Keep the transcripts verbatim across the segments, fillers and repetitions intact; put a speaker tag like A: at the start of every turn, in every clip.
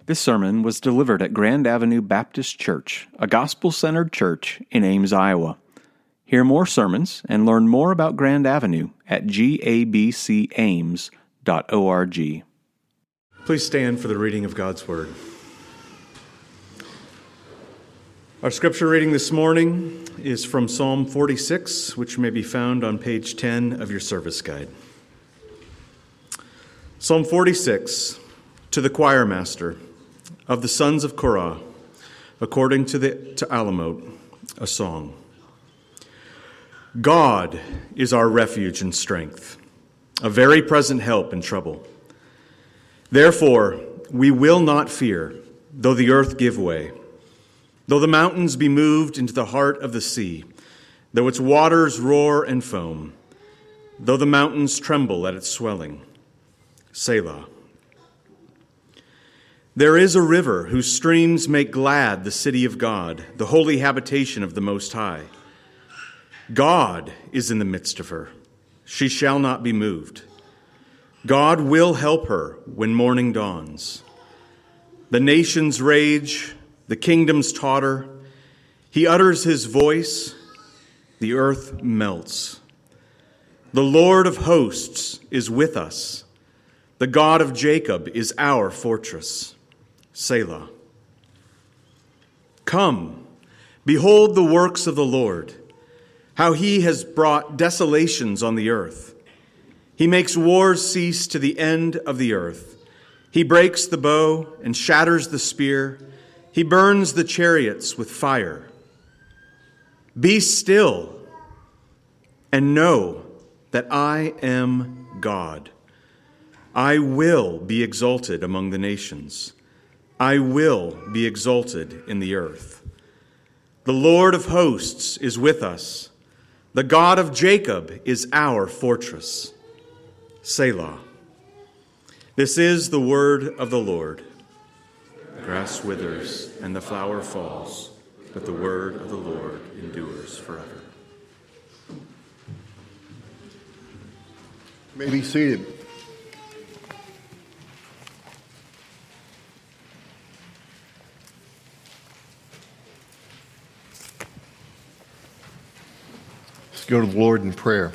A: This sermon was delivered at Grand Avenue Baptist Church, a gospel-centered church in Ames, Iowa. Hear more sermons and learn more about Grand Avenue at g a b c ames dot org.
B: Please stand for the reading of God's Word. Our scripture reading this morning is from Psalm forty-six, which may be found on page ten of your service guide. Psalm forty-six, to the choir master of the sons of Korah, according to the to Alamot, a song. God is our refuge and strength, a very present help in trouble. Therefore, we will not fear, though the earth give way, though the mountains be moved into the heart of the sea, though its waters roar and foam, though the mountains tremble at its swelling. Selah. There is a river whose streams make glad the city of God, the holy habitation of the Most High. God is in the midst of her. She shall not be moved. God will help her when morning dawns. The nations rage, the kingdoms totter. He utters his voice, the earth melts. The Lord of hosts is with us. The God of Jacob is our fortress. Selah. Come, behold the works of the Lord, how he has brought desolations on the earth. He makes wars cease to the end of the earth. He breaks the bow and shatters the spear. He burns the chariots with fire. Be still and know that I am God. I will be exalted among the nations. I will be exalted in the earth. The Lord of hosts is with us. The God of Jacob is our fortress. Selah. This is the word of the Lord. The grass withers and the flower falls, but the word of the Lord endures forever.
C: You may be seated. Let's go to the Lord in prayer.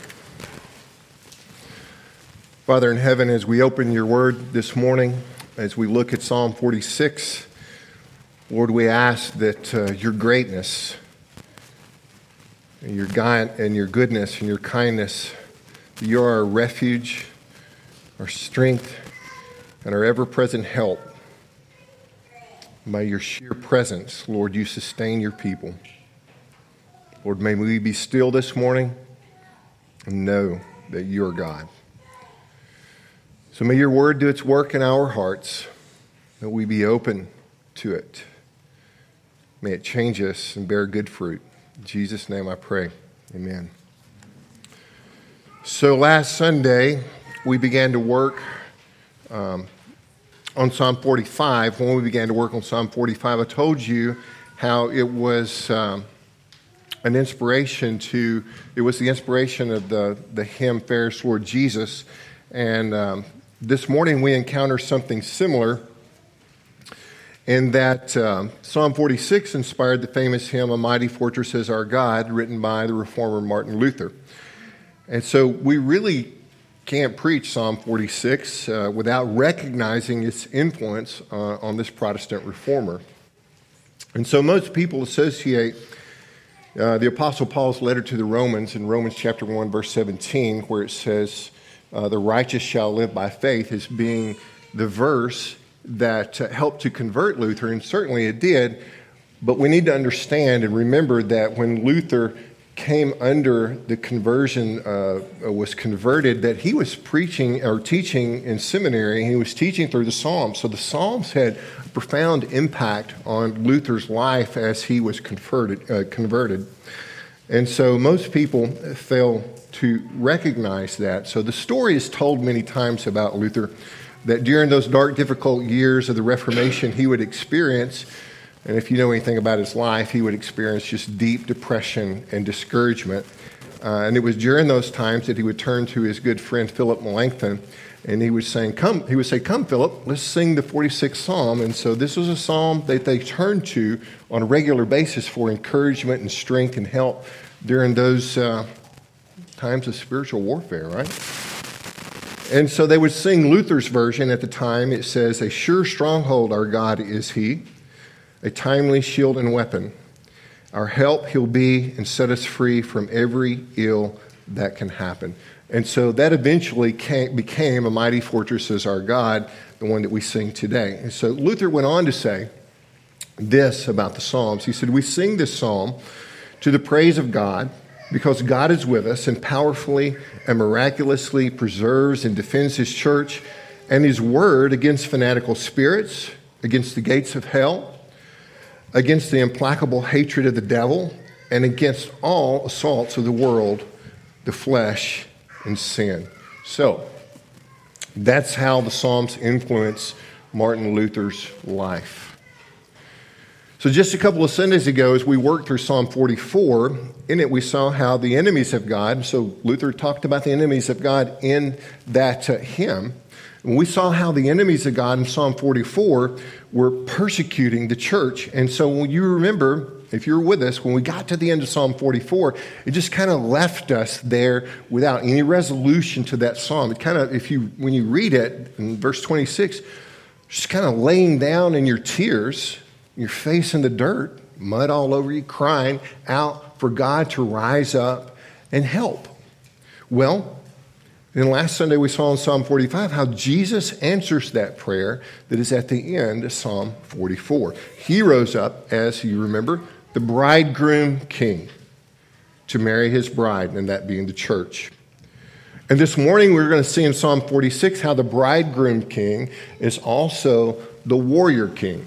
C: Father in heaven, as we open your word this morning, as we look at Psalm forty-six, Lord, we ask that uh, your greatness, and your God, and your goodness and your kindness, that you are our refuge, our strength, and our ever-present help. By your sheer presence, Lord, you sustain your people. Lord, may we be still this morning and know that you are God. So may your word do its work in our hearts, that we be open to it. May it change us and bear good fruit. In Jesus' name I pray. Amen. So last Sunday, we began to work um, on Psalm forty-five. When we began to work on Psalm forty-five, I told you how it was um, an inspiration to, it was the inspiration of the, the hymn, Fairest Lord Jesus. And um, this morning we encounter something similar in that um, Psalm forty-six inspired the famous hymn, A Mighty Fortress is Our God, written by the reformer Martin Luther. And so we really can't preach Psalm forty-six uh, without recognizing its influence uh, on this Protestant reformer. And so most people associate uh, the Apostle Paul's letter to the Romans in Romans chapter one, verse seventeen, where it says, uh, the righteous shall live by faith, as being the verse that uh, helped to convert Luther, and certainly it did. But we need to understand and remember that when Luther came under the conversion, uh, was converted, that he was preaching or teaching in seminary, and he was teaching through the Psalms. So the Psalms had a profound impact on Luther's life as he was converted. Uh, converted. And so most people fail to recognize that. So the story is told many times about Luther, that during those dark, difficult years of the Reformation, he would experience, and if you know anything about his life, he would experience just deep depression and discouragement. Uh, and it was during those times that he would turn to his good friend Philip Melanchthon and he was saying, "Come." He would say, "Come, Philip, let's sing the forty-sixth Psalm." And so this was a psalm that they turned to on a regular basis for encouragement and strength and help during those uh, times of spiritual warfare, right? And so they would sing Luther's version at the time. It says, "A sure stronghold our God is he, a timely shield and weapon. Our help he'll be and set us free from every ill that can happen." And so that eventually came, became "A mighty fortress is our God," the one that we sing today. And so Luther went on to say this about the Psalms. He said, "We sing this psalm to the praise of God, because God is with us and powerfully and miraculously preserves and defends his church and his word against fanatical spirits, against the gates of hell, against the implacable hatred of the devil, and against all assaults of the world, the flesh, and sin." So, that's how the Psalms influence Martin Luther's life. So just a couple of Sundays ago, as we worked through Psalm forty-four, in it we saw how the enemies of God, so Luther talked about the enemies of God in that uh, hymn. And we saw how the enemies of God in Psalm forty-four were persecuting the church. And so when you remember, if you were with us, when we got to the end of Psalm forty-four, it just kind of left us there without any resolution to that psalm. It kind of, if you, when you read it in verse twenty-six, just kind of laying down in your tears, your face in the dirt, mud all over you, crying out for God to rise up and help. Well, then last Sunday we saw in Psalm forty-five how Jesus answers that prayer that is at the end of Psalm forty-four. He rose up, as you remember, the bridegroom king to marry his bride, and that being the church. And this morning we're going to see in Psalm forty-six how the bridegroom king is also the warrior king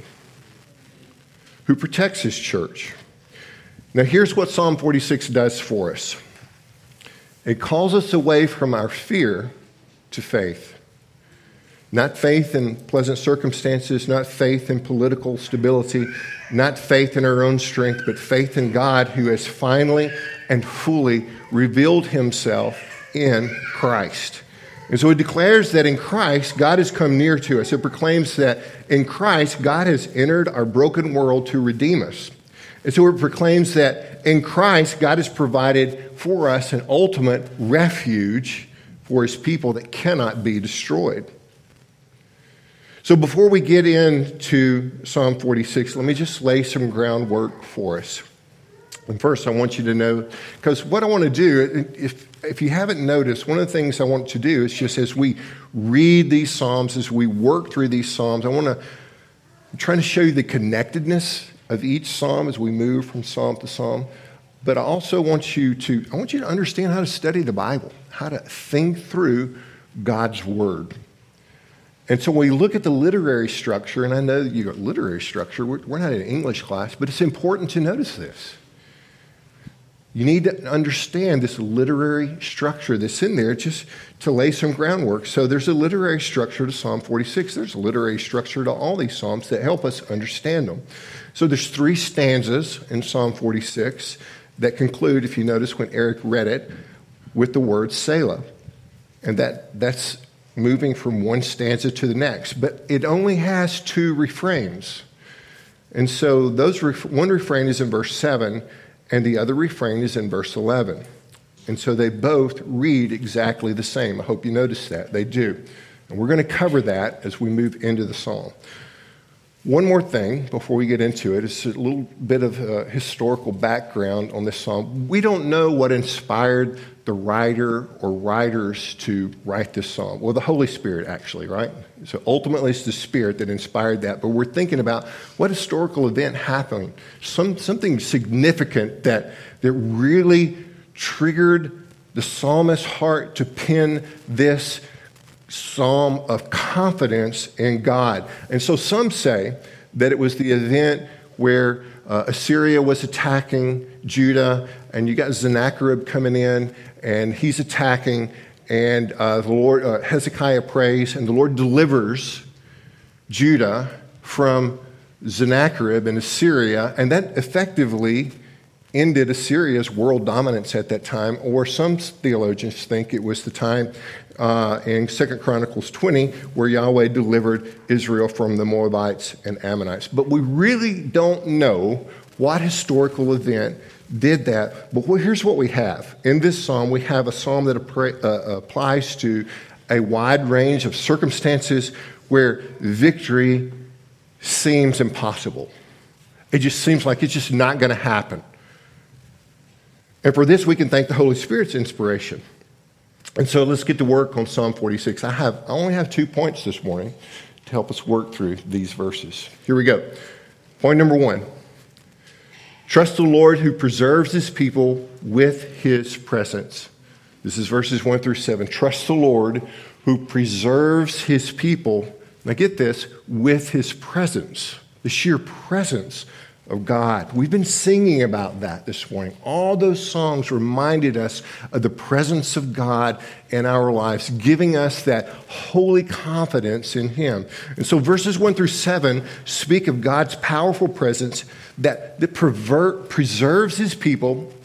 C: who protects his church. Now here's what Psalm forty-six does for us. It calls us away from our fear to faith. Not faith in pleasant circumstances, not faith in political stability, not faith in our own strength, but faith in God who has finally and fully revealed himself in Christ. And so it declares that in Christ, God has come near to us. It proclaims that in Christ, God has entered our broken world to redeem us. And so it proclaims that in Christ, God has provided for us an ultimate refuge for his people that cannot be destroyed. So before we get into Psalm forty-six, let me just lay some groundwork for us. And first, I want you to know, because what I want to do, if if you haven't noticed, one of the things I want to do is just as we read these Psalms, as we work through these Psalms, I want to, I'm trying to show you the connectedness of each Psalm as we move from Psalm to Psalm. But I also want you to, I want you to understand how to study the Bible, how to think through God's Word. And so when we look at the literary structure, and I know you got literary structure, we're, we're not in an English class, but it's important to notice this. You need to understand this literary structure that's in there just to lay some groundwork. So there's a literary structure to Psalm forty-six. There's a literary structure to all these Psalms that help us understand them. So there's three stanzas in Psalm forty-six that conclude, if you notice when Eric read it, with the word Selah. And that that's moving from one stanza to the next. But it only has two refrains. And so those ref- one refrain is in verse seven, and the other refrain is in verse eleven. And so they both read exactly the same. I hope you notice that. They do. And we're going to cover that as we move into the psalm. One more thing before we get into it is a little bit of uh, historical background on this psalm. We don't know what inspired the writer or writers to write this psalm. Well, the Holy Spirit, actually, right? So ultimately, it's the Spirit that inspired that. But we're thinking about what historical event happened, some something significant that that really triggered the psalmist's heart to pen this psalm of confidence in God. And so some say that it was the event where uh, Assyria was attacking Judah, and you got Sennacherib coming in, and he's attacking, and uh, the Lord uh, Hezekiah prays, and the Lord delivers Judah from Sennacherib and Assyria, and that effectively ended Assyria's world dominance at that time, or some theologians think it was the time uh, in Second Chronicles twenty, where Yahweh delivered Israel from the Moabites and Ammonites. But we really don't know what historical event did that. But here's what we have. In this psalm, we have a psalm that uh, applies to a wide range of circumstances where victory seems impossible. It just seems like it's just not going to happen. And for this, we can thank the Holy Spirit's inspiration. And so let's get to work on Psalm forty-six. I have I only have two points this morning to help us work through these verses. Here we go. Point number one. Trust the Lord who preserves his people with his presence. This is verses one through seven. Trust the Lord who preserves his people, now get this, with his presence, the sheer presence of God. We've been singing about that this morning. All those songs reminded us of the presence of God in our lives, giving us that holy confidence in him. And so verses one through seven speak of God's powerful presence that, that pervert, preserves his people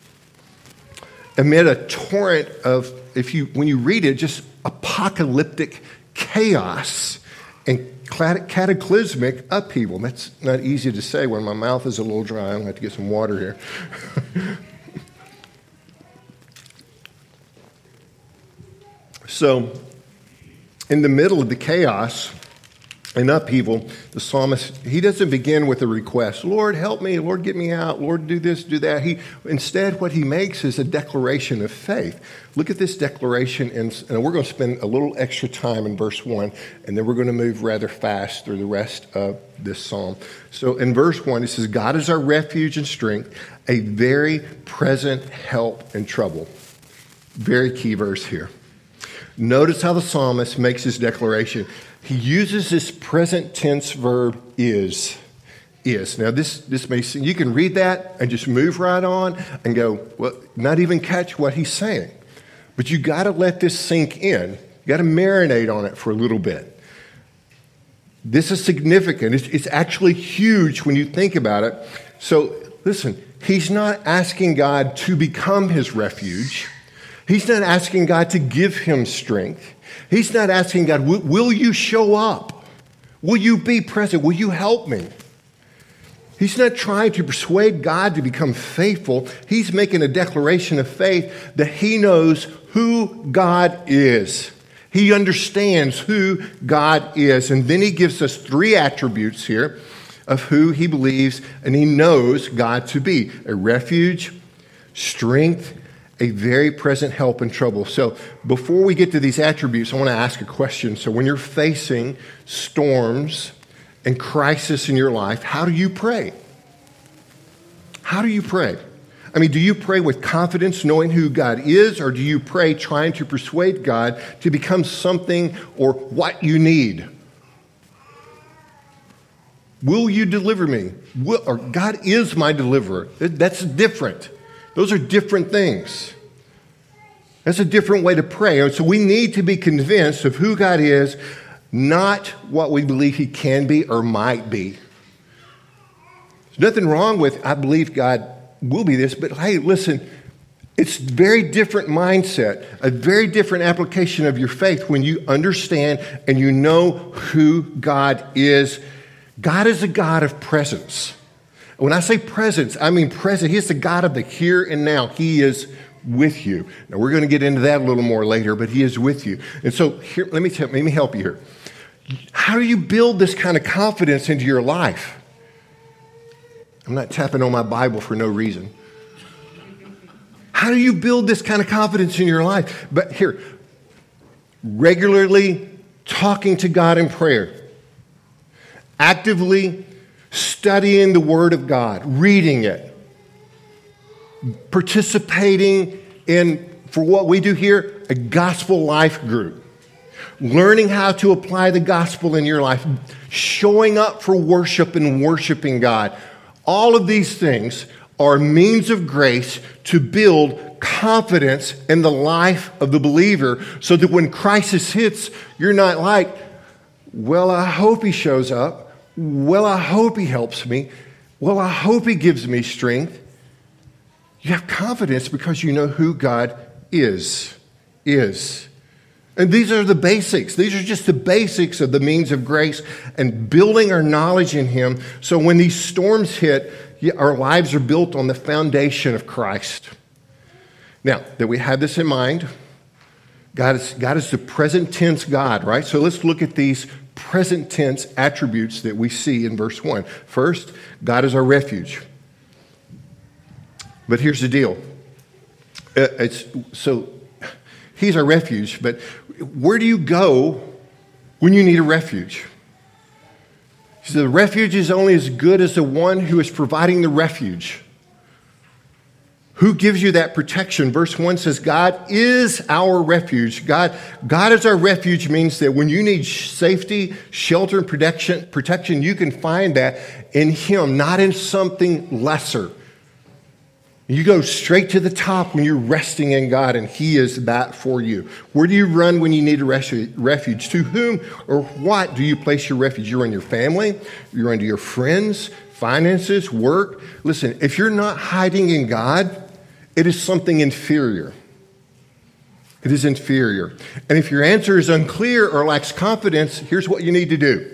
C: amid a torrent of, if you when you read it, just apocalyptic chaos and cataclysmic upheaval. That's not easy to say when my mouth is a little dry. I'm going to have to get some water here. So, in the middle of the chaos and upheaval, the psalmist, he doesn't begin with a request. Lord, help me. Lord, get me out. Lord, do this, do that. He Instead, what he makes is a declaration of faith. Look at this declaration, and, and we're going to spend a little extra time in verse one, and then we're going to move rather fast through the rest of this psalm. So in verse one, it says, God is our refuge and strength, a very present help in trouble. Very key verse here. Notice how the psalmist makes his declaration. He uses this present tense verb is. Is. Now this, this may seem, you can read that and just move right on and go, well, not even catch what he's saying. But you got to let this sink in. You got to marinate on it for a little bit. This is significant. It's, it's actually huge when you think about it. So listen, he's not asking God to become his refuge. He's not asking God to give him strength. He's not asking God, will, will you show up? Will you be present? Will you help me? He's not trying to persuade God to become faithful. He's making a declaration of faith that he knows who God is. He understands who God is. And then he gives us three attributes here of who he believes and he knows God to be: a refuge, strength, a very present help in trouble. So before we get to these attributes, I want to ask a question. So when you're facing storms and crisis in your life, how do you pray? How do you pray? I mean, do you pray with confidence, knowing who God is, or do you pray trying to persuade God to become something or what you need? Will you deliver me? Will, or God is my deliverer. That's different. Those are different things. That's a different way to pray. So we need to be convinced of who God is, not what we believe he can be or might be. There's nothing wrong with, I believe God will be this, but hey, listen, it's a very different mindset, a very different application of your faith when you understand and you know who God is. God is a God of presence. When I say presence, I mean present. He is the God of the here and now. He is with you. Now, we're going to get into that a little more later, but he is with you. And so here, let me tell, let me help you here. How do you build this kind of confidence into your life? I'm not tapping on my Bible for no reason. How do you build this kind of confidence in your life? But here, regularly talking to God in prayer, actively studying the Word of God, reading it, participating in, for what we do here, a gospel life group, learning how to apply the gospel in your life, showing up for worship and worshiping God. All of these things are means of grace to build confidence in the life of the believer so that when crisis hits, you're not like, well, I hope he shows up. Well, I hope he helps me. Well, I hope he gives me strength. You have confidence because you know who God is. Is. And these are the basics. These are just the basics of the means of grace and building our knowledge in Him. So when these storms hit, our lives are built on the foundation of Christ. Now, that we have this in mind, God is, God is the present tense God, right? So let's look at these present tense attributes that we see in verse one. First, God is our refuge. But here's the deal. It's, so He's our refuge, but where do you go when you need a refuge? So the refuge is only as good as the one who is providing the refuge. Who gives you that protection? Verse one says, God is our refuge. God, God is our refuge means that when you need safety, shelter, and protection, protection, you can find that in Him, not in something lesser. You go straight to the top when you're resting in God, and He is that for you. Where do you run when you need a refuge? To whom or what do you place your refuge? You're in your family, you're into your friends, finances, work. Listen, if you're not hiding in God, it is something inferior. It is inferior. And if your answer is unclear or lacks confidence, here's what you need to do.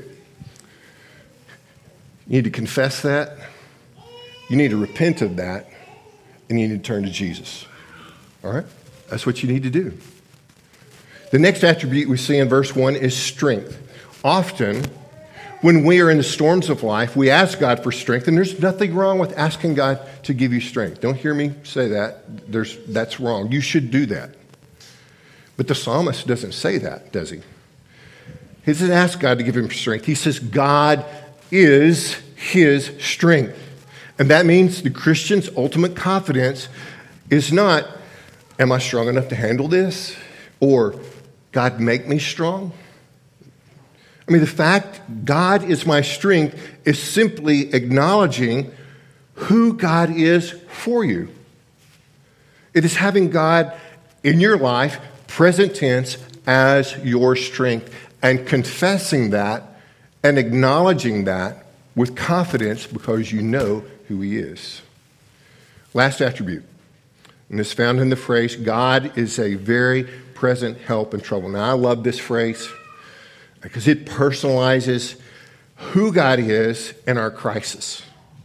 C: You need to confess that. You need to repent of that. And you need to turn to Jesus. All right? That's what you need to do. The next attribute we see in verse one is strength. Often, when we are in the storms of life, we ask God for strength, and there's nothing wrong with asking God to give you strength. Don't hear me say that. There's, that's wrong. You should do that. But the psalmist doesn't say that, does he? He doesn't ask God to give him strength. He says God is his strength. And that means the Christian's ultimate confidence is not, am I strong enough to handle this? Or, God, make me strong? I mean, the fact God is my strength is simply acknowledging who God is for you. It is having God in your life, present tense, as your strength, and confessing that and acknowledging that with confidence because you know who He is. Last attribute, and it's found in the phrase, God is a very present help in trouble. Now, I love this phrase because it personalizes who God is in our crisis.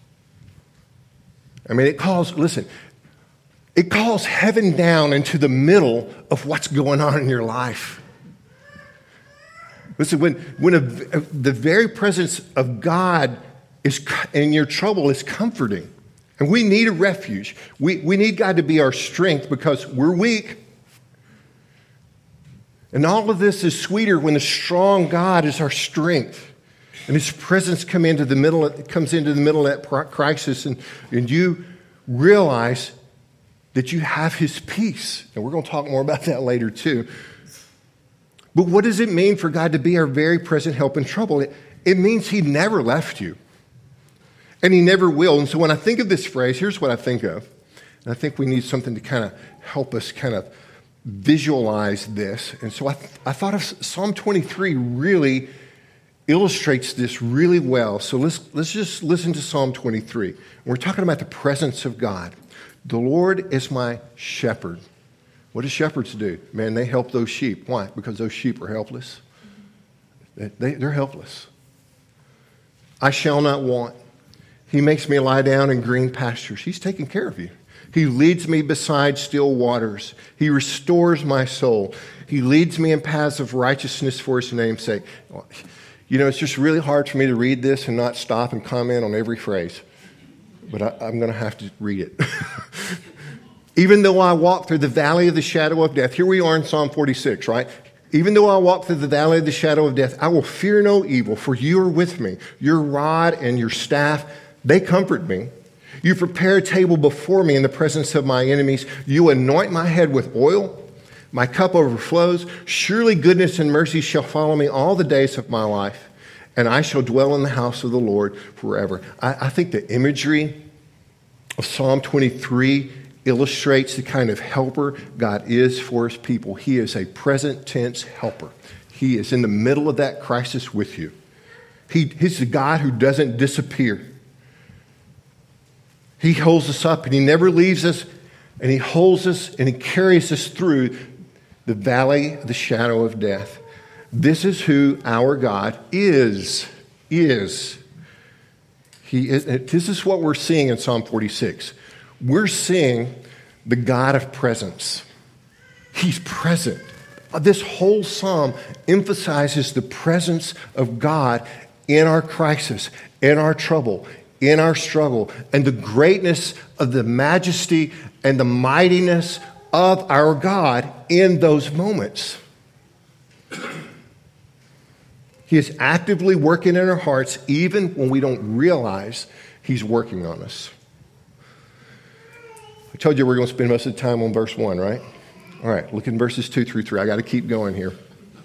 C: I mean, it calls, listen, it calls heaven down into the middle of what's going on in your life. Listen, when, when a, the very presence of God is in your trouble is comforting. And we need a refuge. We, we need God to be our strength because we're weak. And all of this is sweeter when the strong God is our strength. And His presence come into the middle, comes into the middle of that crisis, and, and you realize that you have His peace. And we're going to talk more about that later too. But what does it mean for God to be our very present help in trouble? It, it means He never left you. And He never will. And so when I think of this phrase, here's what I think of. And I think we need something to kind of help us kind of visualize this. And so I, th- I thought of Psalm twenty-three really illustrates this really well. So let's, let's just listen to Psalm twenty-three. We're talking about the presence of God. The Lord is my shepherd. What do shepherds do? Man, they help those sheep. Why? Because those sheep are helpless. They, they, they're helpless. I shall not want. He makes me lie down in green pastures. He's taking care of you. He leads me beside still waters. He restores my soul. He leads me in paths of righteousness for His name's sake. You know, it's just really hard for me to read this and not stop and comment on every phrase. But I, I'm going to have to read it. Even though I walk through the valley of the shadow of death. Here we are in Psalm forty-six, right? Even though I walk through the valley of the shadow of death, I will fear no evil, for you are with me. Your rod and your staff, they comfort me. You prepare a table before me in the presence of my enemies. You anoint my head with oil. My cup overflows. Surely goodness and mercy shall follow me all the days of my life, and I shall dwell in the house of the Lord forever. I, I think the imagery of Psalm twenty-three illustrates the kind of helper God is for His people. He is a present tense helper. He is in the middle of that crisis with you. He, he's the God who doesn't disappear. He holds us up and He never leaves us, and He holds us and He carries us through the valley of the shadow of death. This is who our God is. Is. He is. This is what we're seeing in Psalm forty-six. We're seeing the God of presence. He's present. This whole psalm emphasizes the presence of God in our crisis, in our trouble, in our struggle, and the greatness of the majesty and the mightiness of our God in those moments. He is actively working in our hearts even when we don't realize He's working on us. I told you we're going to spend most of the time on verse one, right? All right, look in verses two through three. I got to keep going here.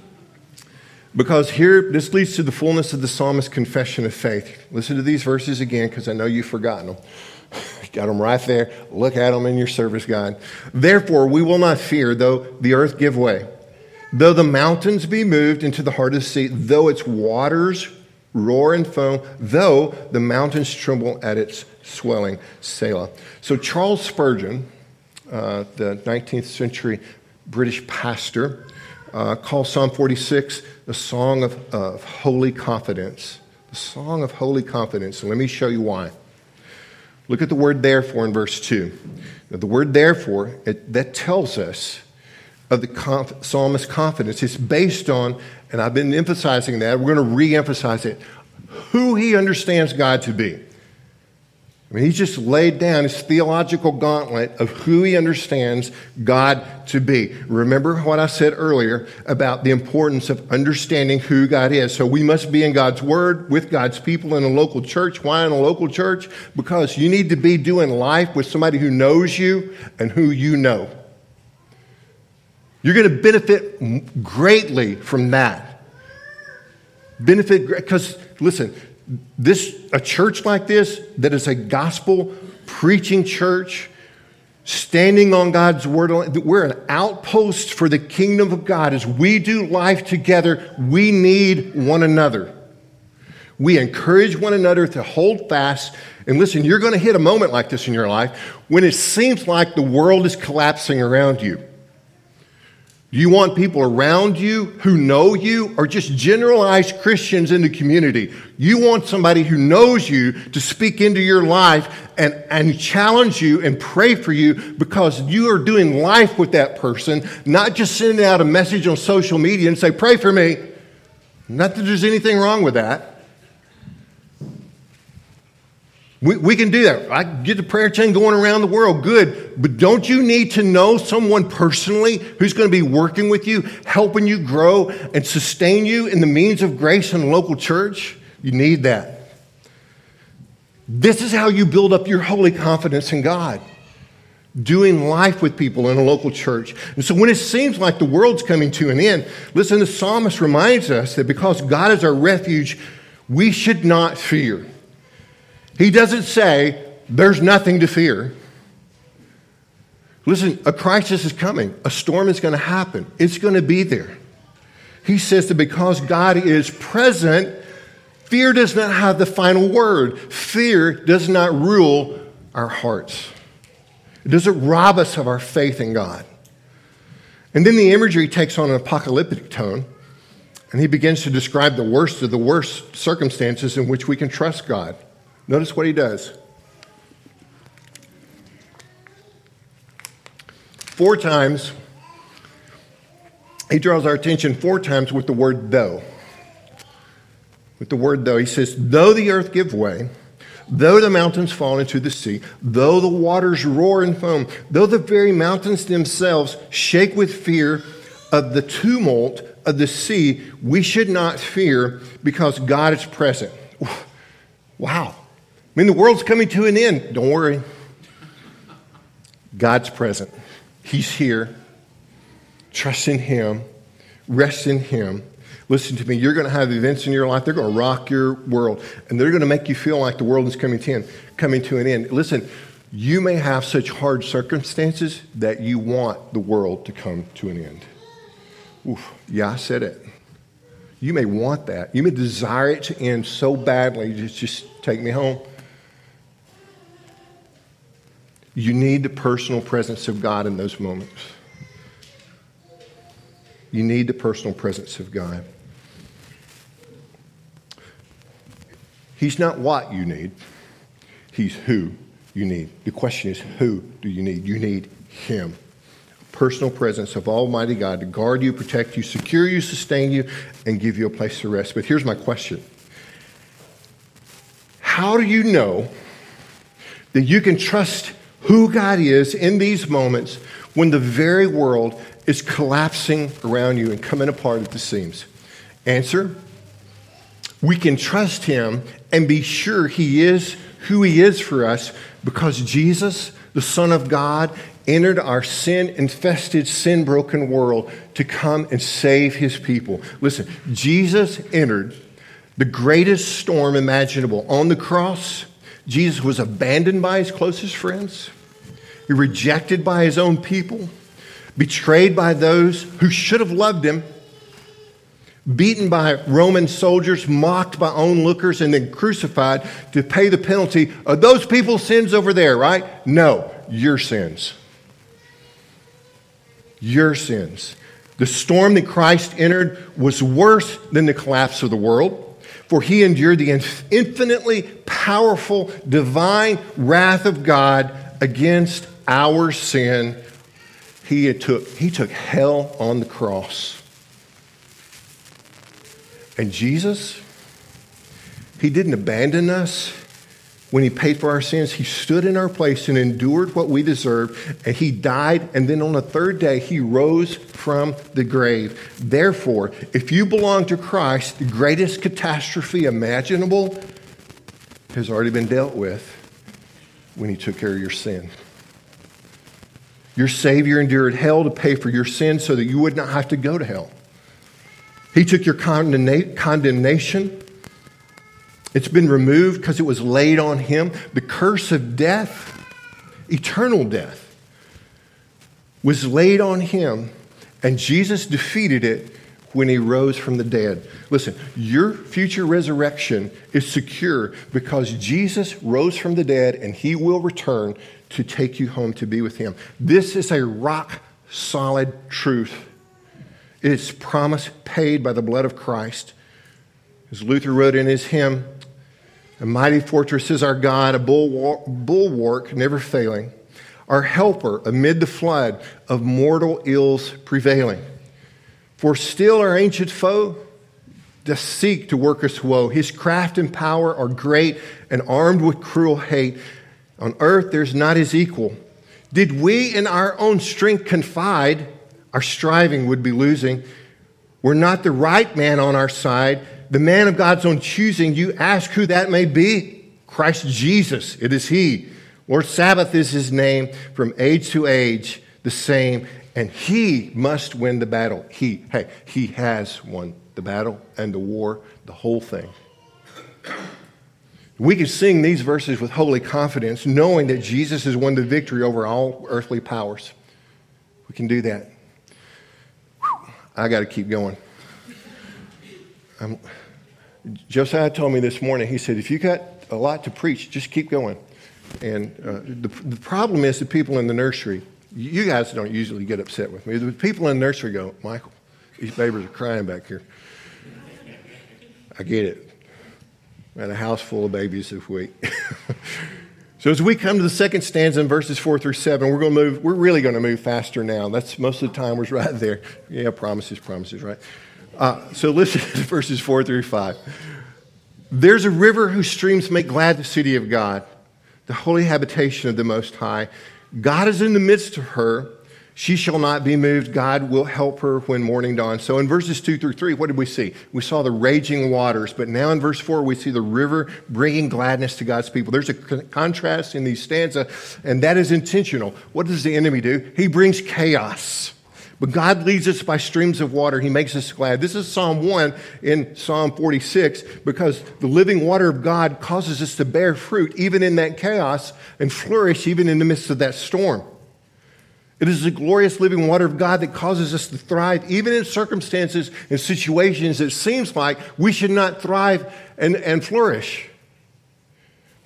C: Because here, this leads to the fullness of the psalmist's confession of faith. Listen to these verses again, because I know you've forgotten them. Got them right there. Look at them in your service guide. Therefore, we will not fear, though the earth give way, though the mountains be moved into the heart of the sea, though its waters roar and foam, though the mountains tremble at its swelling. Selah. So Charles Spurgeon, uh, the nineteenth century British pastor, uh, calls Psalm forty-six the song of, of holy confidence. The song of holy confidence. And let me show you why. Look at the word therefore in verse two. Now, the word therefore, it, that tells us of the conf- psalmist's confidence. It's based on, and I've been emphasizing that, we're going to re-emphasize it, who he understands God to be. I mean, he's just laid down his theological gauntlet of who he understands God to be. Remember what I said earlier about the importance of understanding who God is. So we must be in God's Word, with God's people in a local church. Why in a local church? Because you need to be doing life with somebody who knows you and who you know. You're going to benefit greatly from that. Benefit, because, listen, This a church like this that is a gospel preaching church, standing on God's word, we're an outpost for the kingdom of God. As we do life together, we need one another. We encourage one another to hold fast. And listen, you're going to hit a moment like this in your life when it seems like the world is collapsing around you. You want people around you who know you, or just generalized Christians in the community. You want somebody who knows you to speak into your life and, and challenge you and pray for you, because you are doing life with that person, not just sending out a message on social media and say, pray for me. Not that there's anything wrong with that. We, we can do that. I get the prayer chain going around the world, good. But don't you need to know someone personally who's going to be working with you, helping you grow and sustain you in the means of grace in a local church? You need that. This is how you build up your holy confidence in God. Doing life with people in a local church. And so when it seems like the world's coming to an end, listen, the psalmist reminds us that because God is our refuge, we should not fear. He doesn't say there's nothing to fear. Listen, a crisis is coming. A storm is going to happen. It's going to be there. He says that because God is present, fear does not have the final word. Fear does not rule our hearts. It doesn't rob us of our faith in God. And then the imagery takes on an apocalyptic tone, and he begins to describe the worst of the worst circumstances in which we can trust God. Notice what he does. Four times, he draws our attention four times with the word though. With the word though, he says, though the earth give way, though the mountains fall into the sea, though the waters roar and foam, though the very mountains themselves shake with fear of the tumult of the sea, we should not fear because God is present. Wow. I mean, the world's coming to an end. Don't worry. God's present. He's here. Trust in Him. Rest in Him. Listen to me. You're going to have events in your life. They're going to rock your world. And they're going to make you feel like the world is coming to, end, coming to an end. Listen, you may have such hard circumstances that you want the world to come to an end. Oof, yeah, I said it. You may want that. You may desire it to end so badly. Just, just take me home. You need the personal presence of God in those moments. You need the personal presence of God. He's not what you need. He's who you need. The question is, who do you need? You need Him. Personal presence of Almighty God to guard you, protect you, secure you, sustain you, and give you a place to rest. But here's my question. How do you know that you can trust who God is in these moments when the very world is collapsing around you and coming apart at the seams? Answer, we can trust Him and be sure He is who He is for us because Jesus, the Son of God, entered our sin-infested, sin-broken world to come and save His people. Listen, Jesus entered the greatest storm imaginable. On the cross, Jesus was abandoned by His closest friends. He was rejected by His own people, betrayed by those who should have loved Him, beaten by Roman soldiers, mocked by onlookers, and then crucified to pay the penalty of those people's sins over there, right? No, your sins. Your sins. The storm that Christ entered was worse than the collapse of the world, for He endured the infinitely powerful divine wrath of God against our sin. He took, he took hell on the cross. And Jesus, He didn't abandon us when He paid for our sins. He stood in our place and endured what we deserved, and He died, and then on the third day, He rose from the grave. Therefore, if you belong to Christ, the greatest catastrophe imaginable has already been dealt with when He took care of your sin. Your Savior endured hell to pay for your sins so that you would not have to go to hell. He took your condemna- condemnation. It's been removed because it was laid on Him. The curse of death, eternal death, was laid on Him, and Jesus defeated it when He rose from the dead. Listen, your future resurrection is secure because Jesus rose from the dead, and He will return to take you home to be with Him. This is a rock-solid truth. It is promise paid by the blood of Christ. As Luther wrote in his hymn, "A mighty fortress is our God, a bulwark, bulwark never failing, our helper amid the flood of mortal ills prevailing. For still our ancient foe doth seek to work us woe. His craft and power are great, and armed with cruel hate. On earth there's not His equal. Did we in our own strength confide, our striving would be losing. We're not the right man on our side, the man of God's own choosing. You ask who that may be. Christ Jesus, it is He. Lord Sabbath is His name, from age to age the same, and He must win the battle. He, hey, He has won the battle and the war, the whole thing. We can sing these verses with holy confidence, knowing that Jesus has won the victory over all earthly powers. We can do that. I got to keep going. Um, Josiah told me this morning, he said, if you got a lot to preach, just keep going. And uh, the, the problem is the people in the nursery, you guys don't usually get upset with me. The people in the nursery go, Michael, these babies are crying back here. I get it. I had a house full of babies this week. So as we come to the second stanza in verses four through seven, we're going to move, we're really going to move faster now. That's most of the time was right there. Yeah, promises, promises, right? Uh, so listen to verses four through five. There's a river whose streams make glad the city of God, the holy habitation of the Most High. God is in the midst of her. She shall not be moved. God will help her when morning dawns. So in verses two through three, what did we see? We saw the raging waters, but now in verse four, we see the river bringing gladness to God's people. There's a contrast in these stanzas, and that is intentional. What does the enemy do? He brings chaos. But God leads us by streams of water. He makes us glad. This is Psalm one in Psalm forty-six, because the living water of God causes us to bear fruit even in that chaos and flourish even in the midst of that storm. It is the glorious living water of God that causes us to thrive even in circumstances and situations that seems like we should not thrive and, and flourish.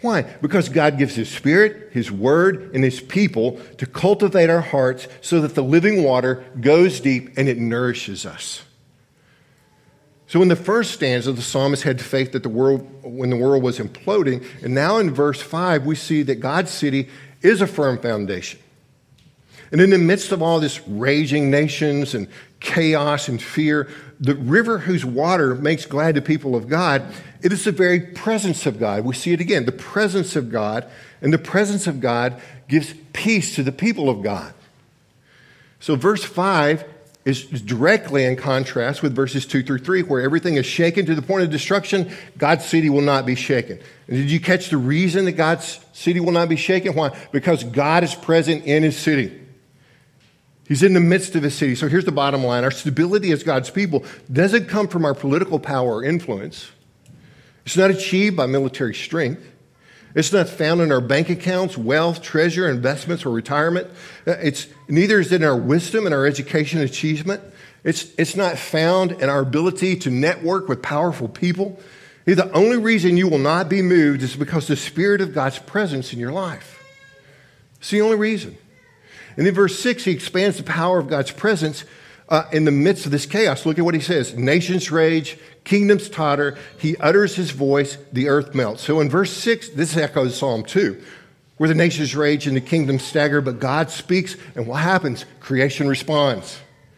C: Why? Because God gives His Spirit, His Word, and His people to cultivate our hearts so that the living water goes deep and it nourishes us. So in the first stanza, the psalmist had faith that the world, when the world was imploding, and now in verse five, we see that God's city is a firm foundation. And in the midst of all this raging nations and chaos and fear, the river whose water makes glad the people of God, it is the very presence of God. We see it again, the presence of God, and the presence of God gives peace to the people of God. So verse five is directly in contrast with verses two through three, where everything is shaken to the point of destruction. God's city will not be shaken. And did you catch the reason that God's city will not be shaken? Why? Because God is present in His city. He's in the midst of His city. So here's the bottom line. Our stability as God's people doesn't come from our political power or influence. It's not achieved by military strength. It's not found in our bank accounts, wealth, treasure, investments, or retirement. It's neither is it in our wisdom and our education achievement. It's, it's not found in our ability to network with powerful people. The only reason you will not be moved is because the Spirit of God's presence in your life. It's the only reason. And in verse six, he expands the power of God's presence uh, in the midst of this chaos. Look at what he says. Nations rage, kingdoms totter. He utters his voice, the earth melts. So in verse six, this echoes Psalm two, where the nations rage and the kingdoms stagger, but God speaks, and what happens? Creation responds.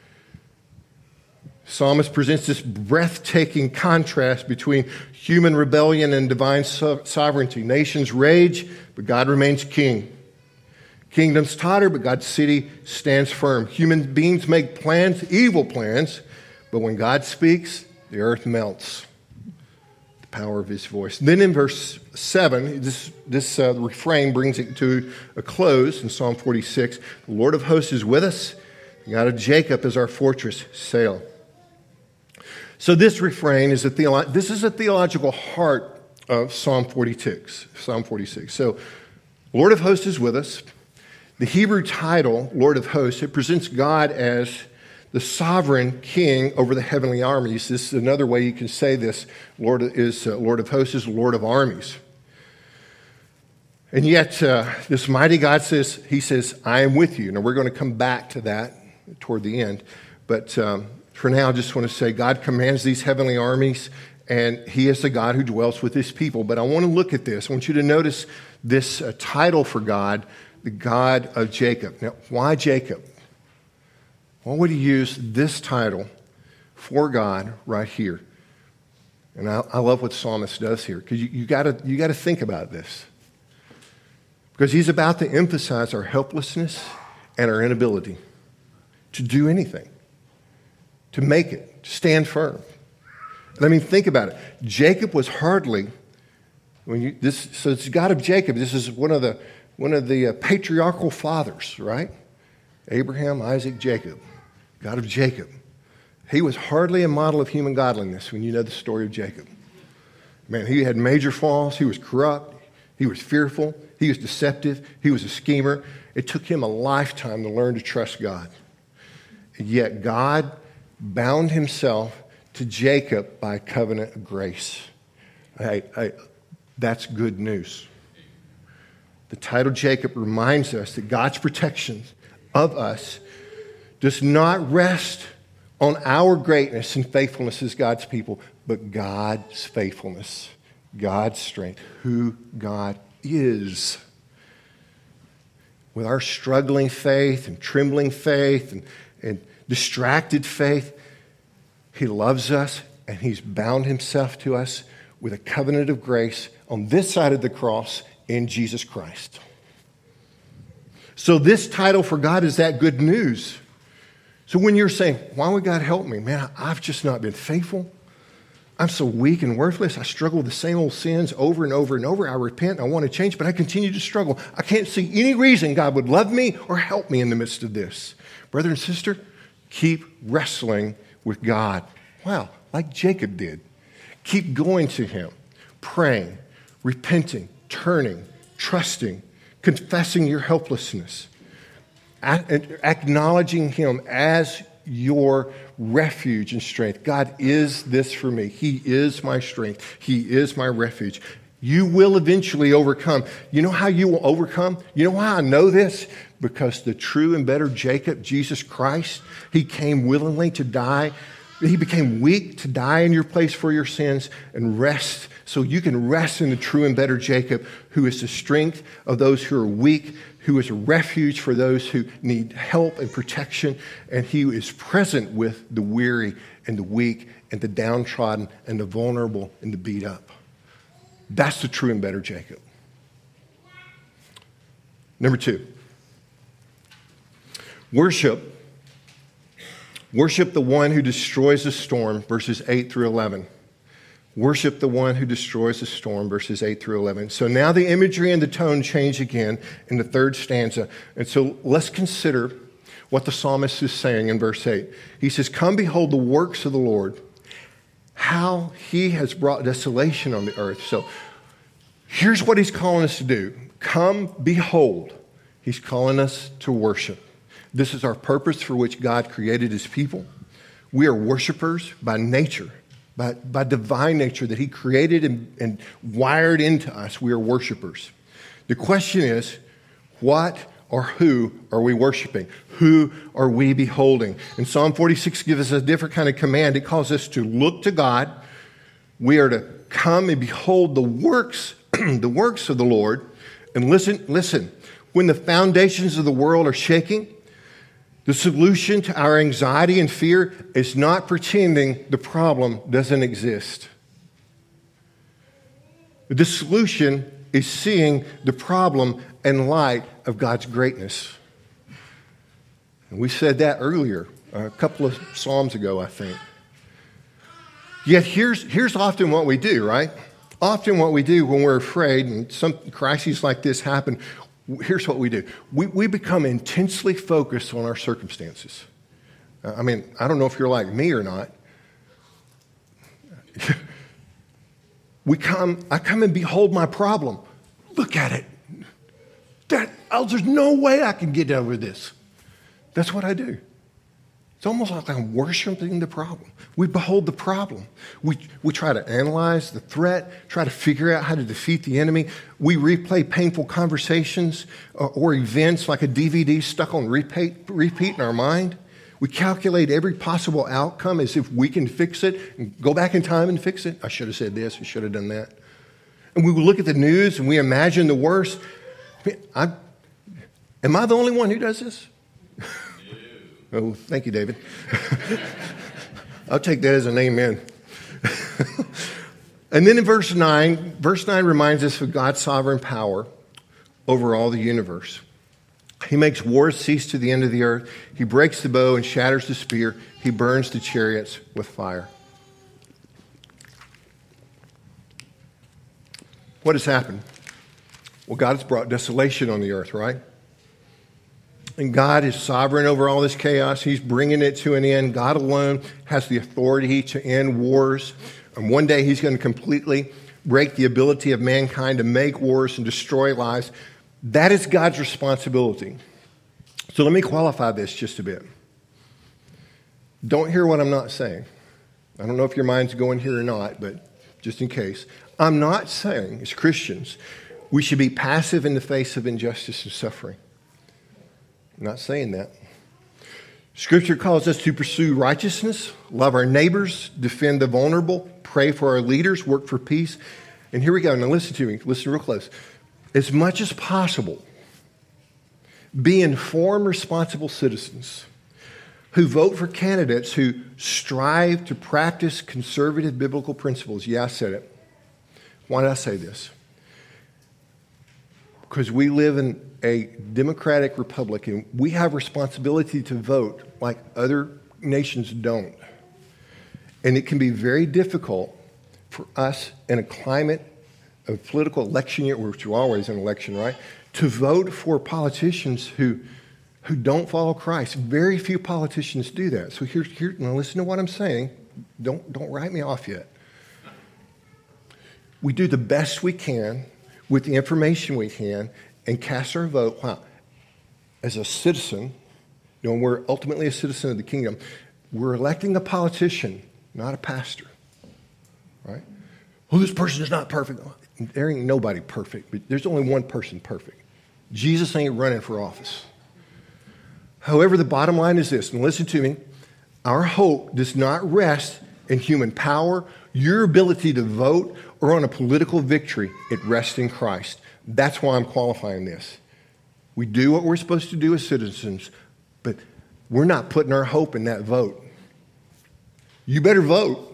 C: Psalmist presents this breathtaking contrast between human rebellion and divine so- sovereignty. Nations rage, but God remains king. Kingdoms totter, but God's city stands firm. Human beings make plans, evil plans, but when God speaks, the earth melts. The power of His voice. Then in verse seven, this, this uh, refrain brings it to a close in Psalm forty-six. The Lord of hosts is with us. The God of Jacob is our fortress. Selah. So this refrain is a theolo- this is a theological heart of Psalm forty-six. Psalm forty-six. So, Lord of hosts is with us. The Hebrew title, Lord of hosts, it presents God as the sovereign king over the heavenly armies. This is another way you can say this. Lord is uh, Lord of hosts is Lord of armies. And yet, uh, this mighty God says, He says, I am with you. Now, we're going to come back to that toward the end. But um, for now, I just want to say God commands these heavenly armies, and He is the God who dwells with His people. But I want to look at this. I want you to notice this uh, title for God, the God of Jacob. Now, why Jacob? Why would He use this title for God right here? And I, I love what Psalmist does here, because you, you gotta you gotta think about this. Because he's about to emphasize our helplessness and our inability to do anything, to make it, to stand firm. And I mean, think about it. Jacob was hardly, when you this so it's God of Jacob. This is one of the one of the uh, patriarchal fathers, right? Abraham, Isaac, Jacob. God of Jacob. He was hardly a model of human godliness when you know the story of Jacob. Man, he had major flaws. He was corrupt. He was fearful. He was deceptive. He was a schemer. It took him a lifetime to learn to trust God. And yet God bound Himself to Jacob by a covenant of grace. Hey, hey, that's good news. The title Jacob reminds us that God's protection of us does not rest on our greatness and faithfulness as God's people, but God's faithfulness, God's strength, who God is. With our struggling faith and trembling faith and, and distracted faith, He loves us and He's bound Himself to us with a covenant of grace on this side of the cross in Jesus Christ. So this title for God is that good news. So when you're saying, why would God help me? Man, I've just not been faithful. I'm so weak and worthless. I struggle with the same old sins over and over and over. I repent. I want to change, but I continue to struggle. I can't see any reason God would love me or help me in the midst of this. Brother and sister, keep wrestling with God. Wow, like Jacob did. Keep going to Him, praying, repenting, turning, trusting, confessing your helplessness, acknowledging Him as your refuge and strength. God is this for me. He is my strength. He is my refuge. You will eventually overcome. You know how you will overcome? You know how I know this? Because the true and better Jacob, Jesus Christ, he came willingly to die. He became weak to die in your place for your sins and rest. So you can rest in the true and better Jacob, who is the strength of those who are weak, who is a refuge for those who need help and protection. And he is present with the weary and the weak and the downtrodden and the vulnerable and the beat up. That's the true and better Jacob. Number two, worship. Worship the one who destroys the storm, verses eight through eleven. Worship the one who destroys the storm, verses eight through eleven. So now the imagery and the tone change again in the third stanza. And so let's consider what the psalmist is saying in verse eight. He says, "Come behold the works of the Lord, how he has brought desolation on the earth." So here's what he's calling us to do. Come behold. He's calling us to worship. This is our purpose for which God created his people. We are worshipers by nature, by, by divine nature that he created and, and wired into us. We are worshipers. The question is, what or who are we worshiping? Who are we beholding? And Psalm forty-six gives us a different kind of command. It calls us to look to God. We are to come and behold the works, the works of the Lord. And listen, listen, when the foundations of the world are shaking, the solution to our anxiety and fear is not pretending the problem doesn't exist. The solution is seeing the problem in light of God's greatness. And we said that earlier, a couple of Psalms ago, I think. Yet here's, here's often what we do, right? Often what we do when we're afraid and some crises like this happen, here's what we do. We, we become intensely focused on our circumstances. I mean, I don't know if you're like me or not. We come, I come and behold my problem. Look at it. That, oh, there's no way I can get over this. That's what I do. It's almost like I'm worshiping the problem. We behold the problem. We, we try to analyze the threat, try to figure out how to defeat the enemy. We replay painful conversations or, or events like a D V D stuck on repeat, repeat in our mind. We calculate every possible outcome as if we can fix it and go back in time and fix it. I should have said this, I should have done that. And we look at the news and we imagine the worst. I, am I the only one who does this? Oh, thank you, David. I'll take that as an amen. And then in verse nine, verse nine reminds us of God's sovereign power over all the universe. He makes wars cease to the end of the earth. He breaks the bow and shatters the spear. He burns the chariots with fire. What has happened? Well, God has brought desolation on the earth, right? And God is sovereign over all this chaos. He's bringing it to an end. God alone has the authority to end wars. And one day he's going to completely break the ability of mankind to make wars and destroy lives. That is God's responsibility. So let me qualify this just a bit. Don't hear what I'm not saying. I don't know if your mind's going here or not, but just in case. I'm not saying, as Christians, we should be passive in the face of injustice and suffering. I'm not saying that. Scripture calls us to pursue righteousness, love our neighbors, defend the vulnerable, pray for our leaders, work for peace. And here we go. Now listen to me. Listen real close. As much as possible, be informed, responsible citizens who vote for candidates who strive to practice conservative biblical principles. Yeah, I said it. Why did I say this? Because we live in a democratic republic and we have responsibility to vote like other nations don't. And it can be very difficult for us in a climate of political election year, which is always an election, right, to vote for politicians who who don't follow Christ. Very few politicians do that. So here, here now listen to what I'm saying. Don't, don't write me off yet. We do the best we can with the information we can and cast our vote. Wow. As a citizen, you know, we're ultimately a citizen of the kingdom. We're electing a politician, not a pastor. Right? Well, this person is not perfect. there ain't nobody perfect, but there's only one person perfect. Jesus ain't running for office. However, the bottom line is this, and listen to me, our hope does not rest in human power, your ability to vote, or on a political victory. It rests in Christ. That's why I'm qualifying this. We do what we're supposed to do as citizens, but we're not putting our hope in that vote. You better vote.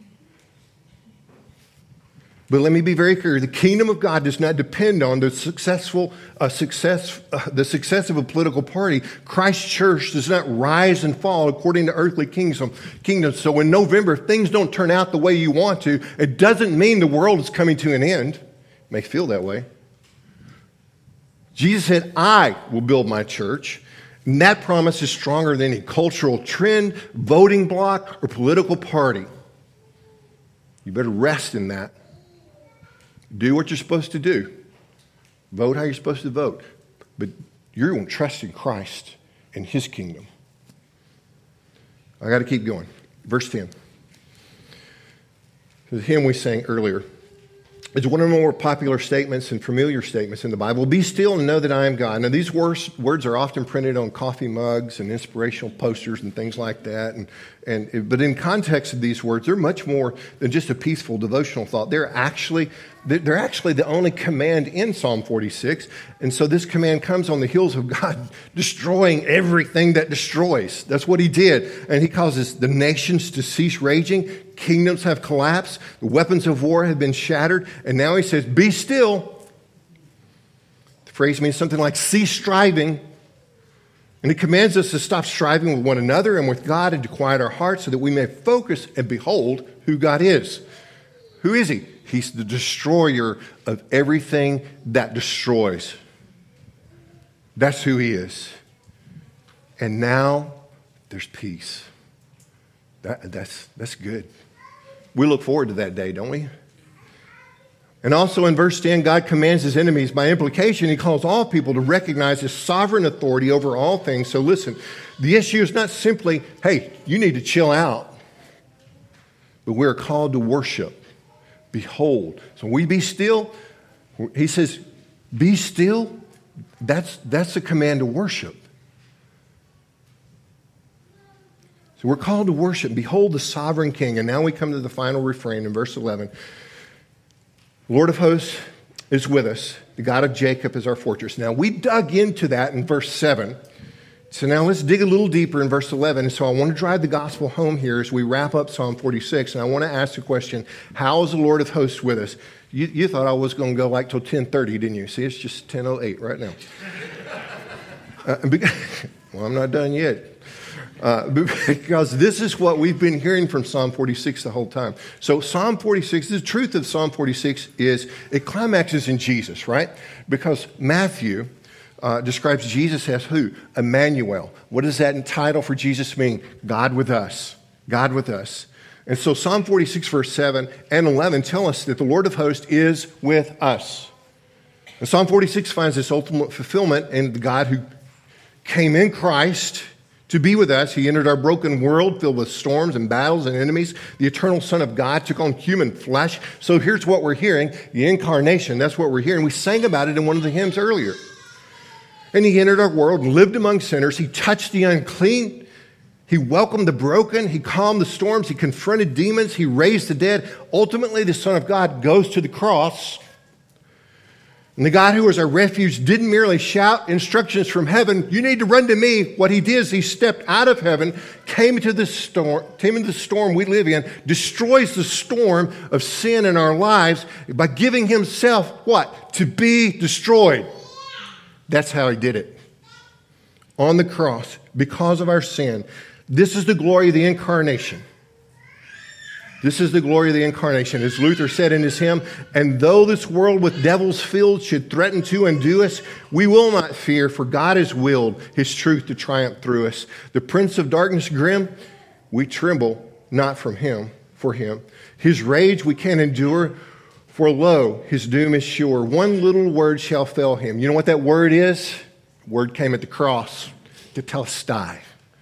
C: But let me be very clear. The kingdom of God does not depend on the successful uh, success, uh, the success of a political party. Christ's church does not rise and fall according to earthly kingdom, kingdoms. So in November, if things don't turn out the way you want to, it doesn't mean the world is coming to an end. It may feel that way. Jesus said, I will build my church. And that promise is stronger than any cultural trend, voting bloc, or political party. You better rest in that. Do what you're supposed to do. Vote how you're supposed to vote. But you're going to trust in Christ and his kingdom. I got to keep going. Verse ten. The hymn we sang earlier is one of the more popular statements and familiar statements in the Bible. Be still and know that I am God. Now, these words, words are often printed on coffee mugs and inspirational posters and things like that. And, and, but in context of these words, they're much more than just a peaceful devotional thought. They're actually, they're actually the only command in Psalm forty-six. And so this command comes on the heels of God destroying everything that destroys. That's what he did. And he causes the nations to cease raging. Kingdoms have collapsed. The weapons of war have been shattered. And now he says, be still. The phrase means something like cease striving. And he commands us to stop striving with one another and with God and to quiet our hearts so that we may focus and behold who God is. Who is he? He's the destroyer of everything that destroys. That's who he is. And now there's peace. That, that's, that's good. We look forward to that day, don't we? And also in verse ten, God commands his enemies. By implication, he calls all people to recognize his sovereign authority over all things. So listen, the issue is not simply, hey, you need to chill out. But we're called to worship. Behold. So we be still. He says, be still. That's, that's a command to worship. So we're called to worship. Behold the sovereign king. And now we come to the final refrain in verse eleven. Lord of hosts is with us. The God of Jacob is our fortress. Now, we dug into that in verse seven. So now let's dig a little deeper in verse eleven. And so I want to drive the gospel home here as we wrap up Psalm forty-six. And I want to ask the question, how is the Lord of hosts with us? You, you thought I was going to go like till ten thirty, didn't you? See, it's just ten oh eight right now. Uh, because, well, I'm not done yet. Uh, because this is what we've been hearing from Psalm forty-six the whole time. So Psalm forty-six, the truth of Psalm forty-six is it climaxes in Jesus, right? Because Matthew uh, describes Jesus as who? Emmanuel. What does that title for Jesus mean? God with us. God with us. And so Psalm forty-six verse seven and eleven tell us that the Lord of hosts is with us. And Psalm forty-six finds this ultimate fulfillment in the God who came in Christ to be with us. He entered our broken world filled with storms and battles and enemies. The eternal Son of God took on human flesh. So here's what we're hearing. The incarnation, that's what we're hearing. We sang about it in one of the hymns earlier. And he entered our world and lived among sinners. He touched the unclean. He welcomed the broken. He calmed the storms. He confronted demons. He raised the dead. Ultimately, the Son of God goes to the cross. And the God who was our refuge didn't merely shout instructions from heaven, you need to run to me. What he did is he stepped out of heaven, came into the storm, came into the storm we live in, destroys the storm of sin in our lives by giving himself what? To be destroyed. That's how he did it. On the cross, because of our sin. This is the glory of the incarnation. This is the glory of the incarnation. As Luther said in his hymn, and though this world with devils filled should threaten to undo us, we will not fear, for God has willed his truth to triumph through us. The prince of darkness grim, we tremble not from him, for him. His rage we can endure, for lo, his doom is sure. One little word shall fell him. You know what that word is? The word came at the cross, tetelestai.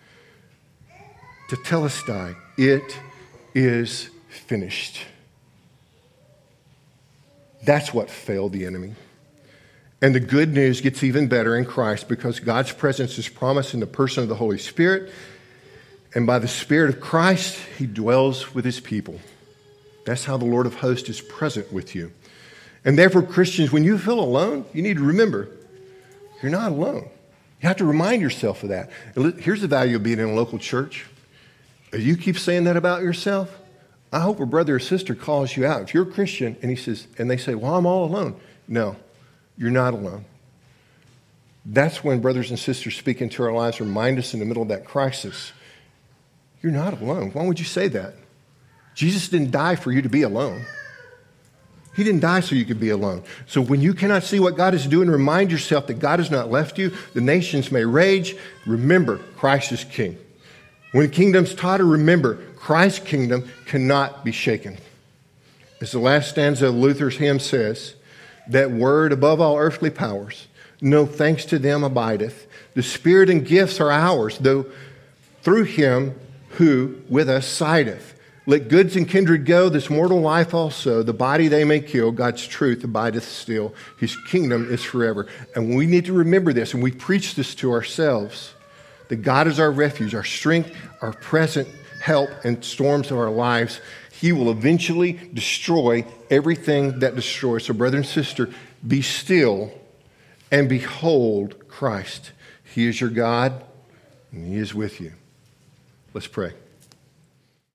C: Tetelestai. It is finished. That's what failed the enemy. And the good news gets even better in Christ because God's presence is promised in the person of the Holy Spirit. And by the Spirit of Christ, he dwells with his people. That's how the Lord of hosts is present with you. And therefore, Christians, when you feel alone, you need to remember, you're not alone. You have to remind yourself of that. Here's the value of being in a local church. If you keep saying that about yourself, I hope a brother or sister calls you out. If you're a Christian and he says, and they say, well, I'm all alone. No, you're not alone. That's when brothers and sisters speak into our lives, remind us in the middle of that crisis. You're not alone. Why would you say that? Jesus didn't die for you to be alone. He didn't die so you could be alone. So when you cannot see what God is doing, remind yourself that God has not left you. The nations may rage. Remember, Christ is king. When the kingdom's totter, remember, Christ's kingdom cannot be shaken. As the last stanza of Luther's hymn says, that word above all earthly powers, no thanks to them abideth. The spirit and gifts are ours, though through him who with us sideth. Let goods and kindred go, this mortal life also. The body they may kill, God's truth abideth still. His kingdom is forever. And we need to remember this, and we preach this to ourselves, that God is our refuge, our strength, our present help in storms of our lives. He will eventually destroy everything that destroys. So brother and sister, be still and behold Christ. He is your God, and he is with you. Let's pray.